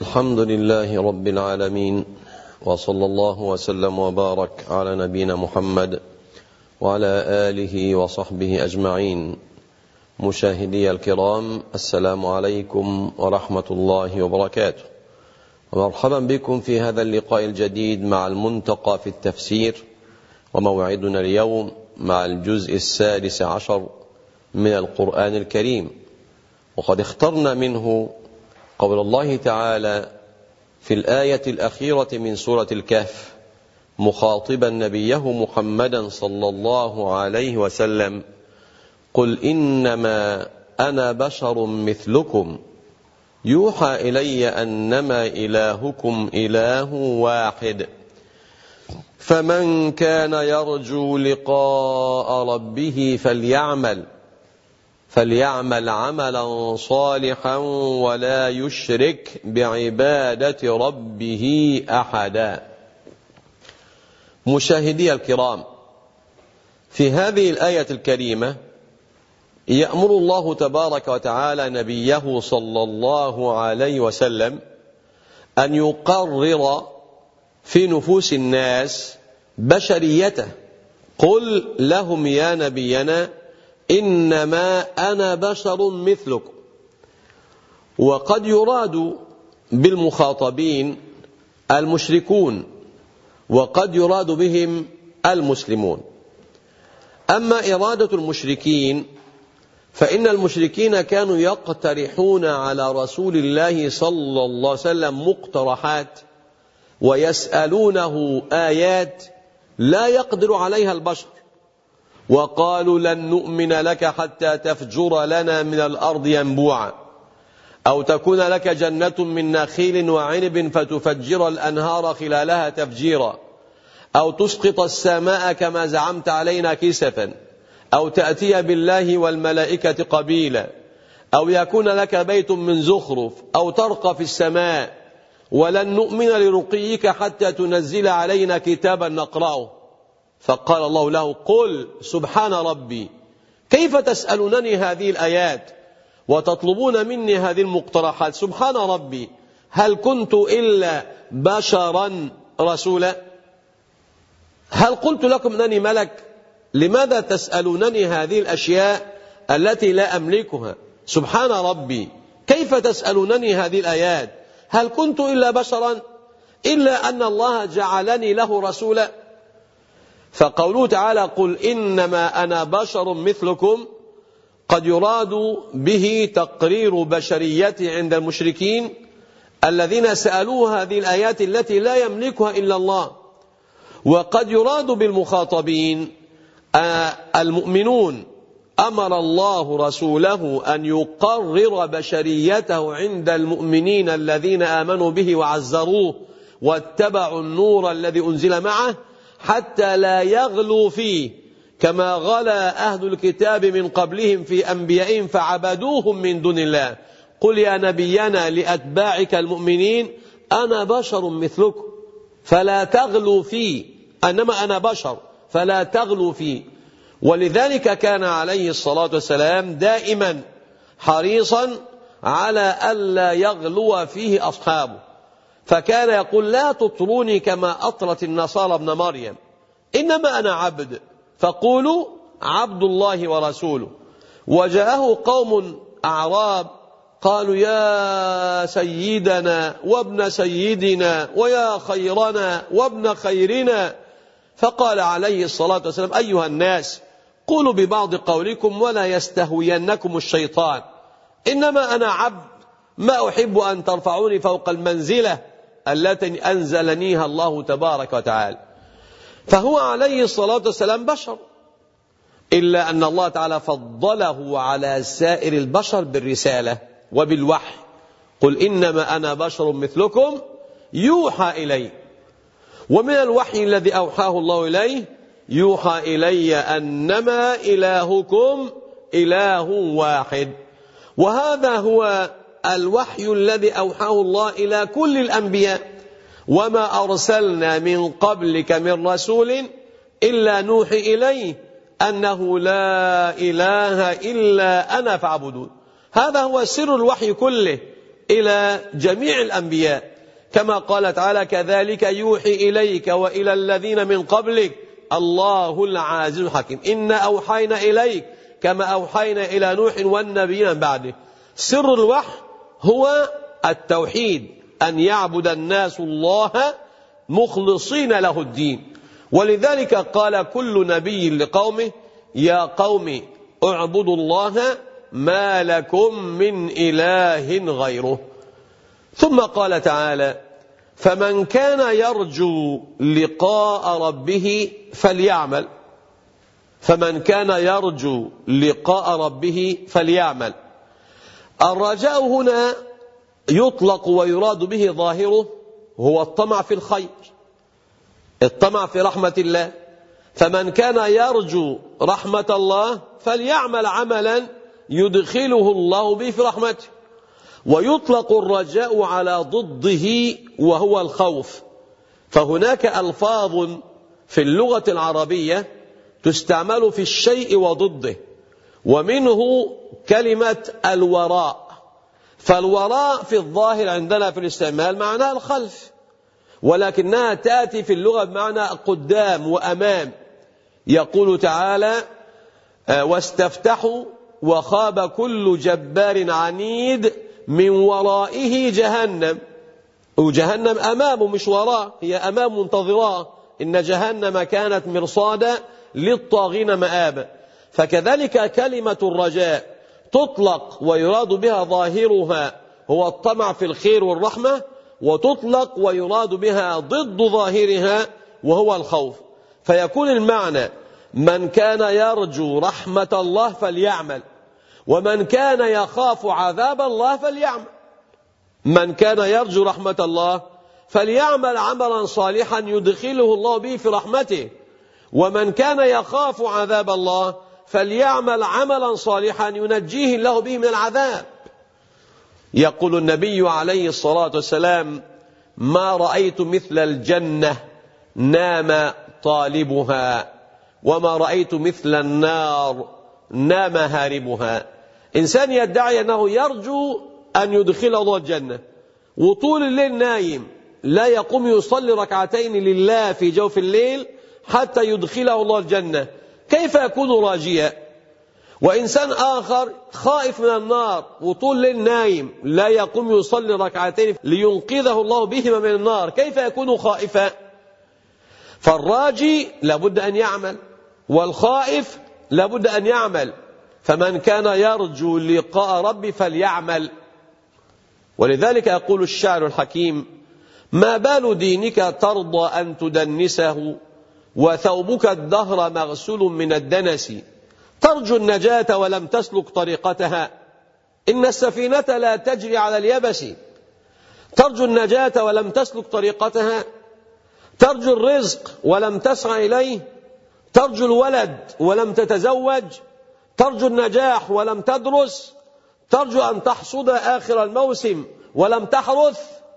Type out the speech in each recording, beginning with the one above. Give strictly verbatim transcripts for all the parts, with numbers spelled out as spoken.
الحمد لله رب العالمين، وصلى الله وسلم وبارك على نبينا محمد وعلى آله وصحبه أجمعين. مشاهدي الكرام، السلام عليكم ورحمة الله وبركاته، ومرحبا بكم في هذا اللقاء الجديد مع المنتقى في التفسير، وموعدنا اليوم مع الجزء السادس عشر من القرآن الكريم، وقد اخترنا منه قول الله تعالى في الآية الأخيرة من سورة الكهف مخاطبا نبيه محمدا صلى الله عليه وسلم: قل إنما أنا بشر مثلكم يوحى إلي أنما إلهكم إله واحد فمن كان يرجو لقاء ربه فليعمل فليعمل عملا صالحا ولا يشرك بعبادة ربه أحدا. مشاهدي الكرام، في هذه الآية الكريمة يأمر الله تبارك وتعالى نبيه صلى الله عليه وسلم أن يقرر في نفوس الناس بشريته. قل لهم يا نبينا إنما أنا بشر مثلكم. وقد يراد بالمخاطبين المشركون، وقد يراد بهم المسلمون. أما إرادة المشركين فإن المشركين كانوا يقترحون على رسول الله صلى الله عليه وسلم مقترحات، ويسألونه آيات لا يقدر عليها البشر، وقالوا لن نؤمن لك حتى تفجر لنا من الأرض ينبوعا، أو تكون لك جنة من نخيل وعنب فتفجر الأنهار خلالها تفجيرا، أو تسقط السماء كما زعمت علينا كسفا، أو تأتي بالله والملائكة قبيلا، أو يكون لك بيت من زخرف، أو ترقى في السماء، ولن نؤمن لرقيك حتى تنزل علينا كتابا نقرأه. فقال الله له: قل سبحان ربي كيف تسألونني هذه الآيات وتطلبون مني هذه المقترحات؟ سبحان ربي هل كنت إلا بشرا رسولا؟ هل قلت لكم أنني ملك؟ لماذا تسألونني هذه الأشياء التي لا أملكها؟ سبحان ربي كيف تسألونني هذه الآيات؟ هل كنت إلا بشرا؟ إلا أن الله جعلني له رسولا. فقوله تعالى: قل إنما أنا بشر مثلكم، قد يراد به تقرير بشريته عند المشركين الذين سألوه هذه الآيات التي لا يملكها إلا الله. وقد يراد بالمخاطبين المؤمنون. أمر الله رسوله أن يقرر بشريته عند المؤمنين الذين آمنوا به وعزروه واتبعوا النور الذي أنزل معه، حتى لا يغلوا فيه كما غلا أهل الكتاب من قبلهم في أنبيائهم فعبدوهم من دون الله. قل يا نبينا لأتباعك المؤمنين أنا بشر مثلكم فلا تغلوا فيه، أنما أنا بشر فلا تغلوا فيه. ولذلك كان عليه الصلاة والسلام دائما حريصا على ألا يغلو فيه أصحابه، فكان يقول: لا تطروني كما أطرت النصارى ابن مريم، إنما أنا عبد فقولوا عبد الله ورسوله. وجاءه قوم أعراب قالوا: يا سيدنا وابن سيدنا ويا خيرنا وابن خيرنا، فقال عليه الصلاة والسلام: أيها الناس قولوا ببعض قولكم ولا يستهوينكم الشيطان، إنما أنا عبد، ما أحب أن ترفعوني فوق المنزلة التي أنزلنيها الله تبارك وتعالى. فهو عليه الصلاة والسلام بشر، إلا أن الله تعالى فضله على سائر البشر بالرسالة وبالوحي. قل إنما أنا بشر مثلكم يوحى إلي. ومن الوحي الذي أوحاه الله إليه: يوحى إلي أنما إلهكم إله واحد. وهذا هو الوحي الذي أوحاه الله إلى كل الأنبياء: وما أرسلنا من قبلك من رسول إلا نوحي إليه أنه لا إله إلا أنا فاعبدون. هذا هو سر الوحي كله، إلى جميع الأنبياء، كما قال تعالى: كذلك يوحي إليك وإلى الذين من قبلك الله العزيز الحكيم، إنا أوحينا إليك كما أوحينا إلى نوح والنبيين من بعده. سر الوحي هو التوحيد، أن يعبد الناس الله مخلصين له الدين. ولذلك قال كل نبي لقومه: يا قوم اعبدوا الله ما لكم من إله غيره. ثم قال تعالى: فمن كان يرجو لقاء ربه فليعمل فمن كان يرجو لقاء ربه فليعمل. الرجاء هنا يطلق ويراد به ظاهره هو الطمع في الخير، الطمع في رحمة الله. فمن كان يرجو رحمة الله فليعمل عملا يدخله الله به في رحمته. ويطلق الرجاء على ضده وهو الخوف، فهناك ألفاظ في اللغة العربية تستعمل في الشيء وضده، ومنه كلمة الوراء. فالوراء في الظاهر عندنا في الاستعمال معناها الخلف، ولكنها تأتي في اللغة بمعنى قدام وأمام. يقول تعالى: واستفتحوا وخاب كل جبار عنيد من ورائه جهنم. وجهنم أمامه مش وراه، هي أمام منتظراه، إن جهنم كانت مرصادا للطاغين مآبا. فكذلك كلمة الرجاء تطلق ويراد بها ظاهرها هو الطمع في الخير والرحمة، وتطلق ويراد بها ضد ظاهرها وهو الخوف. فيكون المعنى: من كان يرجو رحمة الله فليعمل، ومن كان يخاف عذاب الله فليعمل. من كان يرجو رحمة الله فليعمل عملا صالحا يدخله الله به في رحمته، ومن كان يخاف عذاب الله فليعمل عملا صالحا ينجيه الله به من العذاب. يقول النبي عليه الصلاة والسلام: ما رأيت مثل الجنة نام طالبها، وما رأيت مثل النار نام هاربها. إنسان يدعي أنه يرجو أن يدخل الله الجنة وطول الليل نايم، لا يقوم يصلي ركعتين لله في جوف الليل حتى يدخله الله الجنة، كيف يكون راجيا؟ وإنسان آخر خائف من النار وطول الليل نايم، لا يقوم يصلي ركعتين لينقذه الله بهما من النار، كيف يكون خائفا؟ فالراجي لابد أن يعمل، والخائف لابد أن يعمل. فمن كان يرجو لقاء ربه فليعمل. ولذلك يقول الشاعر الحكيم: ما بال دينك ترضى أن تدنسه، وثوبك الدهر مغسول من الدنس. ترجو النجاة ولم تسلك طريقتها، إن السفينة لا تجري على اليبس. ترجو النجاة ولم تسلك طريقتها، ترجو الرزق ولم تسعى إليه، ترجو الولد ولم تتزوج، ترجو النجاح ولم تدرس، ترجو أن تحصد آخر الموسم ولم تحرث.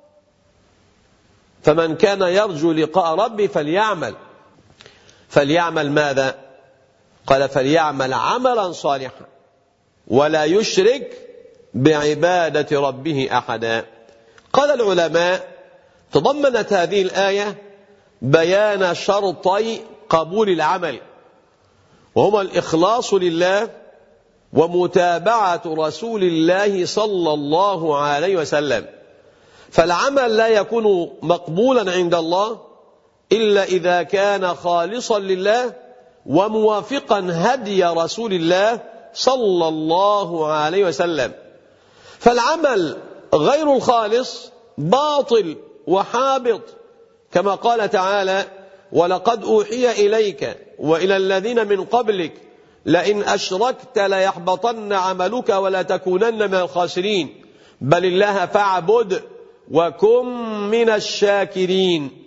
فمن كان يرجو لقاء ربه فليعمل. فليعمل ماذا؟ قال: فليعمل عملا صالحا ولا يشرك بعبادة ربه أحدا. قال العلماء: تضمنت هذه الآية بيان شرطي قبول العمل، وهما الإخلاص لله ومتابعة رسول الله صلى الله عليه وسلم. فالعمل لا يكون مقبولا عند الله إلا إذا كان خالصا لله وموافقا هدي رسول الله صلى الله عليه وسلم. فالعمل غير الخالص باطل وحابط، كما قال تعالى: ولقد أوحي إليك وإلى الذين من قبلك لئن أشركت ليحبطن عملك ولا تكونن من الخاسرين بل الله فاعبد وكن من الشاكرين.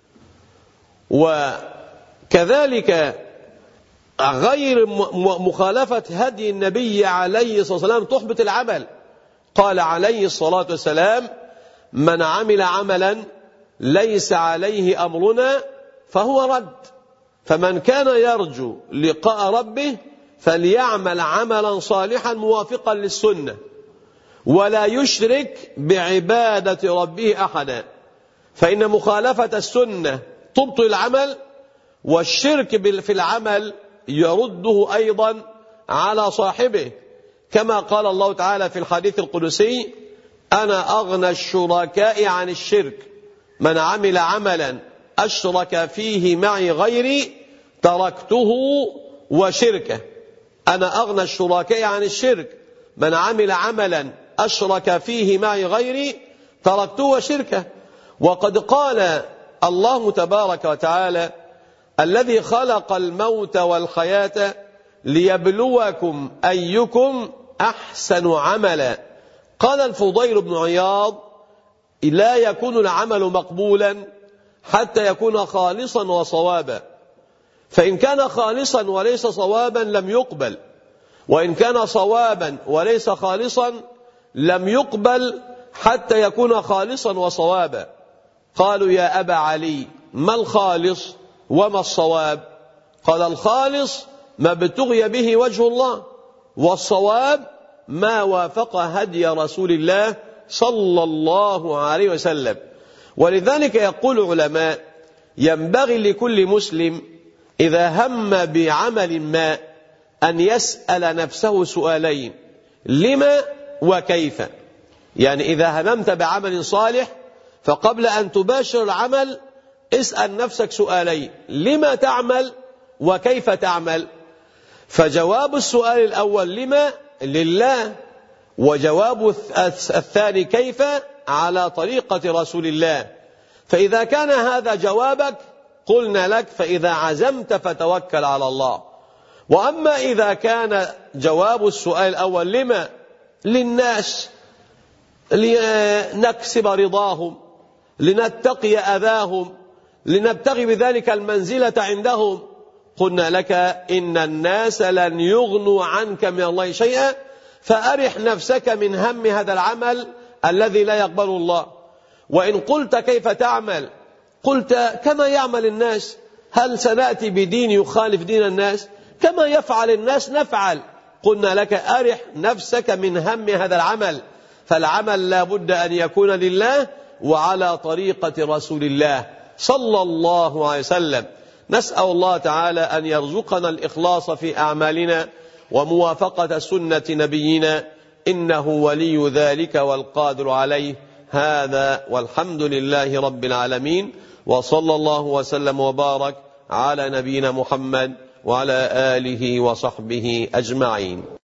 وكذلك غير مخالفة هدي النبي عليه الصلاة والسلام تحبط العمل. قال عليه الصلاة والسلام: من عمل عملا ليس عليه أمرنا فهو رد. فمن كان يرجو لقاء ربه فليعمل عملا صالحا موافقا للسنة. ولا يشرك بعبادة ربه أحدا، فإن مخالفة السنة تبطل العمل، والشرك في العمل يرده أيضا على صاحبه، كما قال الله تعالى في الحديث القدسي: أنا أغنى الشركاء عن الشرك، من عمل عملا أشرك فيه معي غيري تركته وشركه. أنا أغنى الشركاء عن الشرك، من عمل عملا أشرك فيه معي غيري تركته وشركه. وقد قال الله تبارك وتعالى: الذي خلق الموت والحياة ليبلوكم أيكم أحسن عملا. قال الفضيل بن عياض: لا يكون العمل مقبولا حتى يكون خالصا وصوابا، فإن كان خالصا وليس صوابا لم يقبل، وإن كان صوابا وليس خالصا لم يقبل حتى يكون خالصا وصوابا. قالوا: يا أبا علي، ما الخالص وما الصواب؟ قال: الخالص ما ابتغي به وجه الله، والصواب ما وافق هدي رسول الله صلى الله عليه وسلم. ولذلك يقول العلماء: ينبغي لكل مسلم إذا هم بعمل ما أن يسأل نفسه سؤالين: لما وكيف. يعني إذا هممت بعمل صالح فقبل أن تباشر العمل اسأل نفسك سؤالين: لما تعمل وكيف تعمل. فجواب السؤال الأول لما لله، وجواب الثاني كيف على طريقة رسول الله. فإذا كان هذا جوابك قلنا لك: فإذا عزمت فتوكل على الله. وأما إذا كان جواب السؤال الأول لما للناس، لنكسب رضاهم، لنتقي أذاهم، لنبتغي بذلك المنزلة عندهم، قلنا لك: إن الناس لن يغنوا عنك من الله شيئا، فأرح نفسك من هم هذا العمل الذي لا يقبل الله. وإن قلت كيف تعمل، قلت كما يعمل الناس. هل سنأتي بدين يخالف دين الناس؟ كما يفعل الناس نفعل. قلنا لك: أرح نفسك من هم هذا العمل، فالعمل لا بد أن يكون لله وعلى طريقة رسول الله صلى الله عليه وسلم. نسأل الله تعالى أن يرزقنا الإخلاص في أعمالنا وموافقة سنة نبينا، إنه ولي ذلك والقادر عليه. هذا والحمد لله رب العالمين، وصلى الله وسلم وبارك على نبينا محمد وعلى آله وصحبه أجمعين.